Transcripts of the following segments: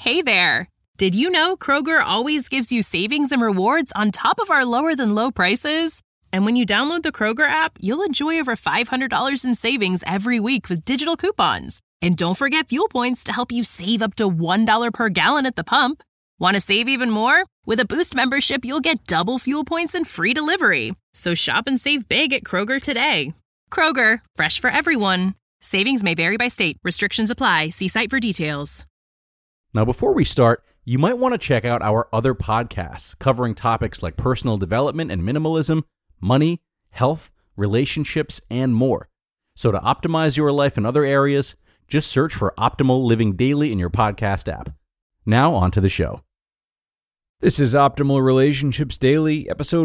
Hey there! Did you know Kroger always gives you savings and rewards on top of our lower-than-low prices? And when you download the Kroger app, you'll enjoy over $500 in savings every week with digital coupons. And don't forget fuel points to help you save up to $1 per gallon at the pump. Want to save even more? With a Boost membership, you'll get double fuel points and free delivery. So shop and save big at Kroger today. Kroger, fresh for everyone. Savings may vary by state. Restrictions apply. See site for details. Now, before we start, you might want to check out our other podcasts covering topics like personal development and minimalism, money, health, relationships, and more. So to optimize your life in other areas, just search for Optimal Living Daily in your podcast app. Now, on to the show. This is Optimal Relationships Daily, episode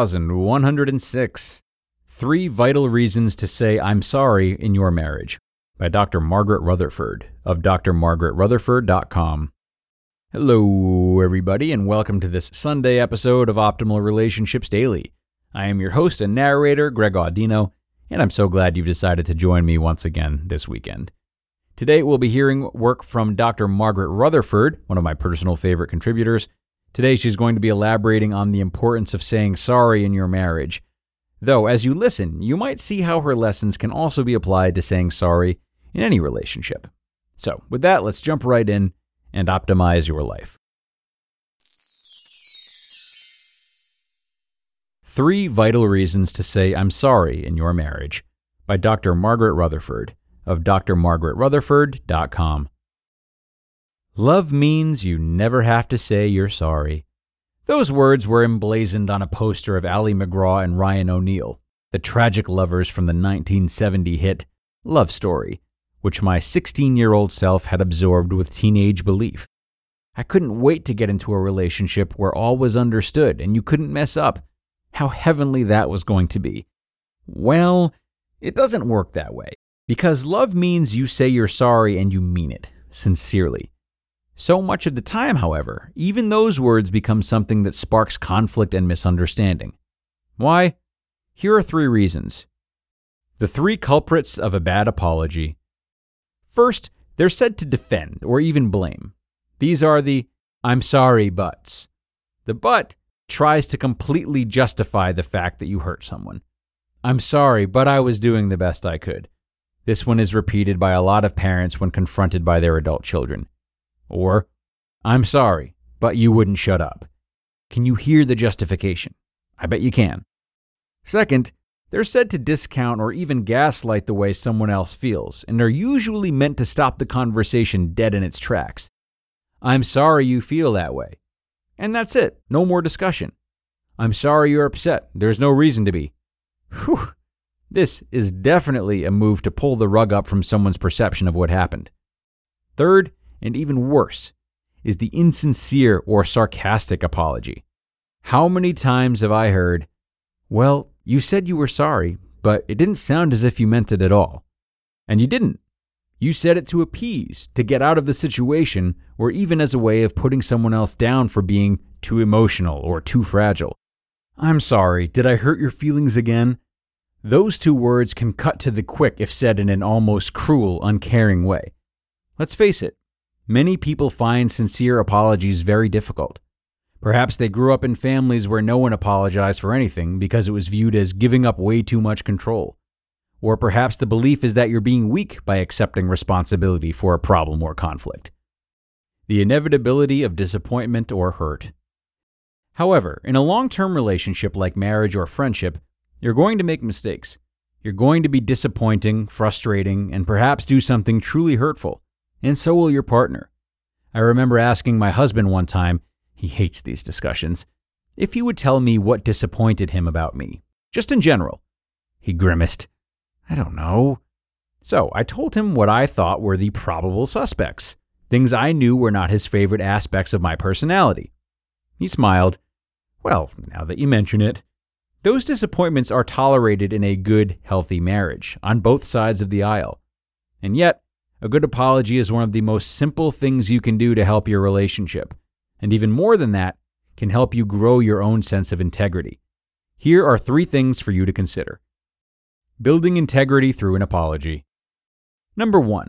1106. 3 Vital Reasons to Say I'm Sorry in Your Marriage, by Dr. Margaret Rutherford of drmargaretrutherford.com. Hello, everybody, and welcome to this Sunday episode of Optimal Relationships Daily. I am your host and narrator, Greg Audino, and I'm so glad you've decided to join me once again this weekend. Today, we'll be hearing work from Dr. Margaret Rutherford, one of my personal favorite contributors. Today, she's going to be elaborating on the importance of saying sorry in your marriage. Though, as you listen, you might see how her lessons can also be applied to saying sorry in any relationship. So, with that, let's jump right in and optimize your life. 3 Vital Reasons to Say I'm Sorry in Your Marriage, by Dr. Margaret Rutherford of drmargaretrutherford.com. Love means you never have to say you're sorry. Those words were emblazoned on a poster of Ali MacGraw and Ryan O'Neal, the tragic lovers from the 1970 hit Love Story, which my 16-year-old self had absorbed with teenage belief. I couldn't wait to get into a relationship where all was understood and you couldn't mess up. How heavenly that was going to be. Well, it doesn't work that way, because love means you say you're sorry and you mean it, sincerely. So much of the time, however, even those words become something that sparks conflict and misunderstanding. Why? Here are 3 reasons. The 3 culprits of a bad apology. First, they're said to defend or even blame. These are the "I'm sorry, buts." The but tries to completely justify the fact that you hurt someone. "I'm sorry, but I was doing the best I could." This one is repeated by a lot of parents when confronted by their adult children. Or, "I'm sorry, but you wouldn't shut up." Can you hear the justification? I bet you can. Second, they're said to discount or even gaslight the way someone else feels, and are usually meant to stop the conversation dead in its tracks. "I'm sorry you feel that way." And that's it. No more discussion. "I'm sorry you're upset. There's no reason to be." Whew. This is definitely a move to pull the rug up from someone's perception of what happened. Third, and even worse, is the insincere or sarcastic apology. How many times have I heard, "Well, you said you were sorry, but it didn't sound as if you meant it at all." And you didn't. You said it to appease, to get out of the situation, or even as a way of putting someone else down for being too emotional or too fragile. "I'm sorry, did I hurt your feelings again?" Those 2 words can cut to the quick if said in an almost cruel, uncaring way. Let's face it, many people find sincere apologies very difficult. Perhaps they grew up in families where no one apologized for anything because it was viewed as giving up way too much control. Or perhaps the belief is that you're being weak by accepting responsibility for a problem or conflict. The inevitability of disappointment or hurt. However, in a long-term relationship like marriage or friendship, you're going to make mistakes. You're going to be disappointing, frustrating, and perhaps do something truly hurtful. And so will your partner. I remember asking my husband one time, he hates these discussions, if he would tell me what disappointed him about me, just in general. He grimaced. "I don't know." So I told him what I thought were the probable suspects, things I knew were not his favorite aspects of my personality. He smiled. "Well, now that you mention it, those disappointments are tolerated in a good, healthy marriage, on both sides of the aisle. And yet, a good apology is one of the most simple things you can do to help your relationship. And even more than that, can help you grow your own sense of integrity. Here are 3 things for you to consider. Building integrity through an apology. Number 1,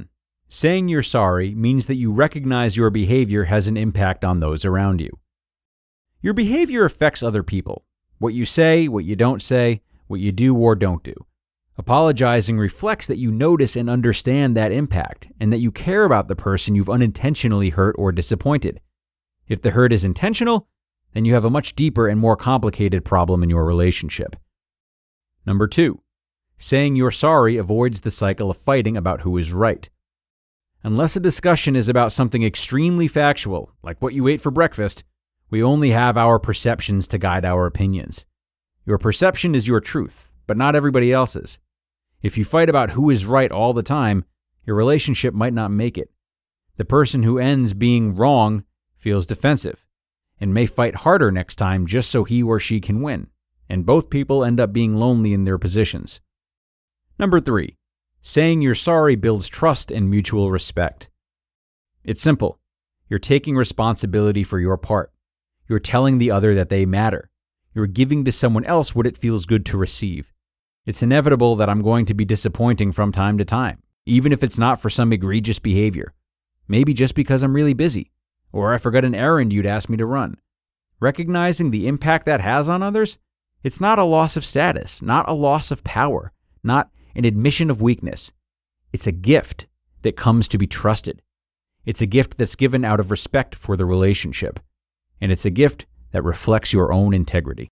Saying you're sorry means that you recognize your behavior has an impact on those around you. Your behavior affects other people. What you say, what you don't say, what you do or don't do. Apologizing reflects that you notice and understand that impact, and that you care about the person you've unintentionally hurt or disappointed. If the hurt is intentional, then you have a much deeper and more complicated problem in your relationship. Number 2, saying you're sorry avoids the cycle of fighting about who is right. Unless a discussion is about something extremely factual, like what you ate for breakfast, we only have our perceptions to guide our opinions. Your perception is your truth, but not everybody else's. If you fight about who is right all the time, your relationship might not make it. The person who ends being wrong feels defensive and may fight harder next time just so he or she can win, and both people end up being lonely in their positions. Number 3, saying you're sorry builds trust and mutual respect. It's simple. You're taking responsibility for your part. You're telling the other that they matter. You're giving to someone else what it feels good to receive. It's inevitable that I'm going to be disappointing from time to time, even if it's not for some egregious behavior. Maybe just because I'm really busy, or I forgot an errand you'd asked me to run. Recognizing the impact that has on others, it's not a loss of status, not a loss of power, not an admission of weakness. It's a gift that comes to be trusted. It's a gift that's given out of respect for the relationship. And it's a gift that reflects your own integrity.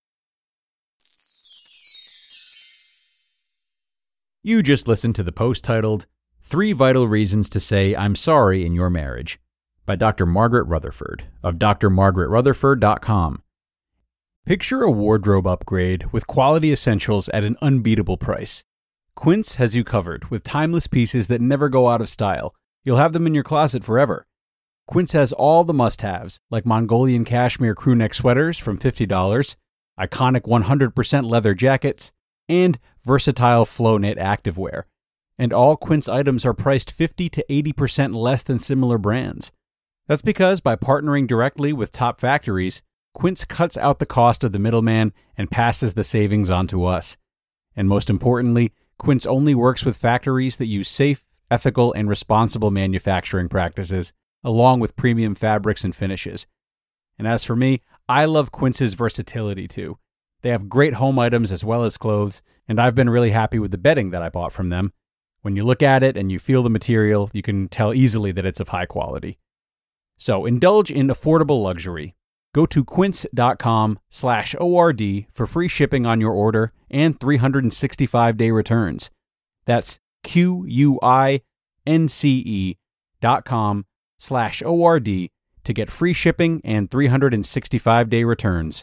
You just listened to the post titled, 3 Vital Reasons to Say I'm Sorry in Your Marriage by Dr. Margaret Rutherford of drmargaretrutherford.com. Picture a wardrobe upgrade with quality essentials at an unbeatable price. Quince has you covered with timeless pieces that never go out of style. You'll have them in your closet forever. Quince has all the must-haves, like Mongolian cashmere crewneck sweaters from $50, iconic 100% leather jackets, and versatile flow knit activewear. And all Quince items are priced 50 to 80% less than similar brands. That's because by partnering directly with top factories, Quince cuts out the cost of the middleman and passes the savings on to us. And most importantly, Quince only works with factories that use safe, ethical, and responsible manufacturing practices, along with premium fabrics and finishes. And as for me, I love Quince's versatility too. They have great home items as well as clothes, and I've been really happy with the bedding that I bought from them. When you look at it and you feel the material, you can tell easily that it's of high quality. So indulge in affordable luxury. Go to quince.com/ORD for free shipping on your order and 365-day returns. That's QUINCE.com/ORD to get free shipping and 365-day returns.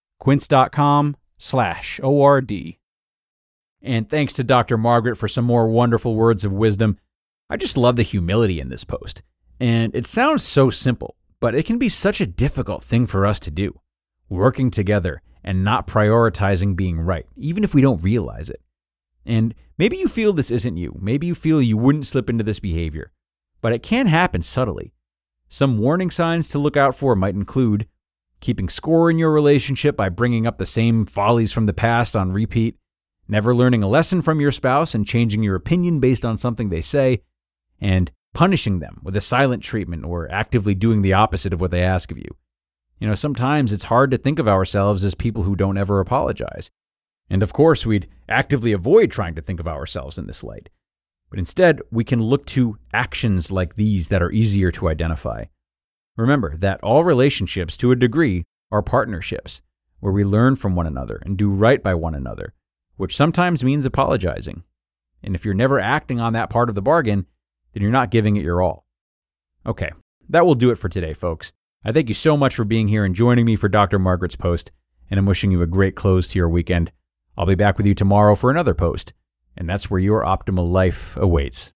Quince.com/ORD. And thanks to Dr. Margaret for some more wonderful words of wisdom. I just love the humility in this post. And it sounds so simple, but it can be such a difficult thing for us to do. Working together and not prioritizing being right, even if we don't realize it. And maybe you feel this isn't you. Maybe you feel you wouldn't slip into this behavior. But it can happen subtly. Some warning signs to look out for might include keeping score in your relationship by bringing up the same follies from the past on repeat, never learning a lesson from your spouse and changing your opinion based on something they say, and punishing them with a silent treatment or actively doing the opposite of what they ask of you. You know, sometimes it's hard to think of ourselves as people who don't ever apologize. And of course, we'd actively avoid trying to think of ourselves in this light. But instead, we can look to actions like these that are easier to identify. Remember that all relationships, to a degree, are partnerships, where we learn from one another and do right by one another, which sometimes means apologizing. And if you're never acting on that part of the bargain, then you're not giving it your all. Okay, that will do it for today, folks. I thank you so much for being here and joining me for Dr. Margaret's post, and I'm wishing you a great close to your weekend. I'll be back with you tomorrow for another post, and that's where your optimal life awaits.